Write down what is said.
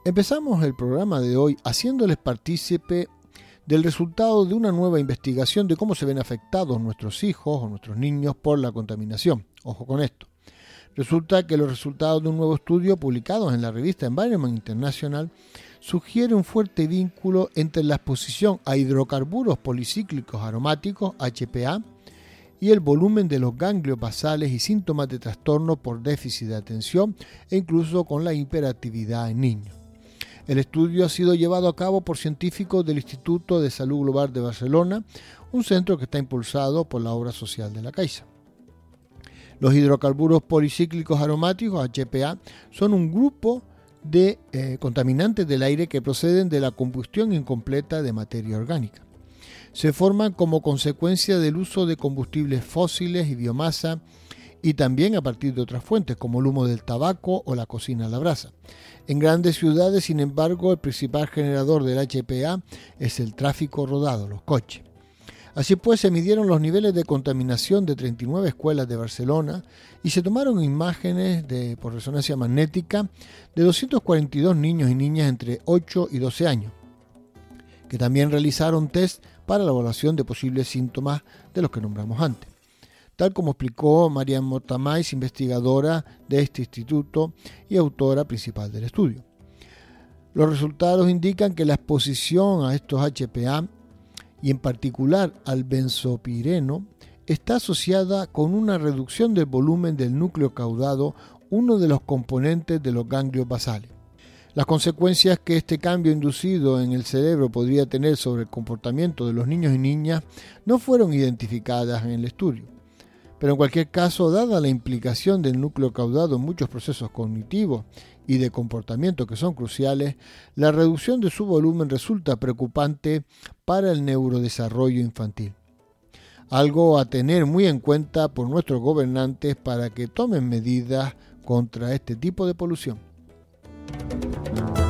Empezamos el programa de hoy haciéndoles partícipe del resultado de una nueva investigación de cómo se ven afectados nuestros hijos o nuestros niños por la contaminación. Ojo con esto. Resulta que los resultados de un nuevo estudio publicado en la revista Environment International sugiere un fuerte vínculo entre la exposición a hidrocarburos policíclicos aromáticos, HPA, y el volumen de los ganglios basales y síntomas de trastorno por déficit de atención e incluso con la hiperactividad en niños. El estudio ha sido llevado a cabo por científicos del Instituto de Salud Global de Barcelona, un centro que está impulsado por la obra social de la Caixa. Los hidrocarburos policíclicos aromáticos, HPA, son un grupo de contaminantes del aire que proceden de la combustión incompleta de materia orgánica. Se forman como consecuencia del uso de combustibles fósiles y biomasa, y también a partir de otras fuentes como el humo del tabaco o la cocina a la brasa. En grandes ciudades, sin embargo, el principal generador del HPA es el tráfico rodado, los coches. Así pues, se midieron los niveles de contaminación de 39 escuelas de Barcelona y se tomaron imágenes por resonancia magnética de 242 niños y niñas entre 8 y 12 años, que también realizaron test para la evaluación de posibles síntomas de los que nombramos antes. Tal como explicó Marianne Mortamais, investigadora de este instituto y autora principal del estudio. Los resultados indican que la exposición a estos HPA, y en particular al benzopireno, está asociada con una reducción del volumen del núcleo caudado, uno de los componentes de los ganglios basales. Las consecuencias que este cambio inducido en el cerebro podría tener sobre el comportamiento de los niños y niñas no fueron identificadas en el estudio. Pero en cualquier caso, dada la implicación del núcleo caudado en muchos procesos cognitivos y de comportamiento que son cruciales, la reducción de su volumen resulta preocupante para el neurodesarrollo infantil. Algo a tener muy en cuenta por nuestros gobernantes para que tomen medidas contra este tipo de polución.